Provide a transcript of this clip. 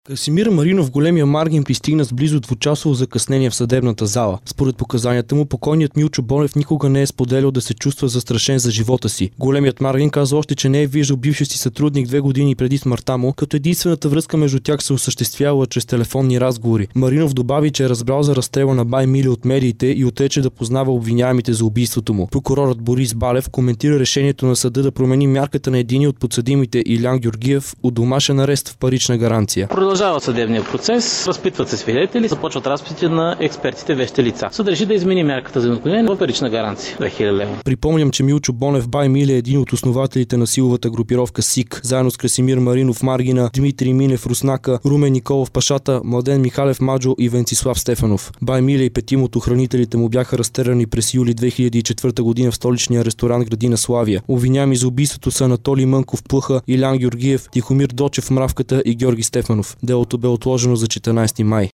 Красимир Маринов, големия Маргин, пристигна с близо двучасово закъснение в съдебната зала. Според показанията му, покойният Милчо Бонев никога не е споделял да се чувства застрашен за живота си. Големият Маргин каза още, че не е виждал бившия си сътрудник 2 години преди смъртта му, като единствената връзка между тях се осъществявала чрез телефонни разговори. Маринов добави, че е разбрал за разстрела на бай Мили от медиите и отрече да познава обвиняемите за убийството му. Прокурорът Борис Балев коментира решението на съда да промени мярката на едини от подсъдимите Илян Георгиев от домашен арест в парична гаранция. Продължава съдебния процес, разпитват се свидетели, започват разпитите на експертите вещи лица. Съд реши да измени мярката за неотклонение в парична гаранция 2000 лева. Припомням, че Милчо Бонев бай Мили е един от основателите на силовата групировка СИК, заедно с Красимир Маринов Маргина, Дмитрий Минев Руснака, Румен Николов Пашата, Младен Михалев Маджо и Венцислав Стефанов. Бай Мили и 5 от охранителите му бяха разстреляни през юли 2004 година в столичния ресторант Градина Славия. Обвиняеми за убийството са Анатолий Мънков Плъха, Илян Георгиев, Тихомир Дочев Мравката и Георги Стефанов. Делото бе отложено за 14 май.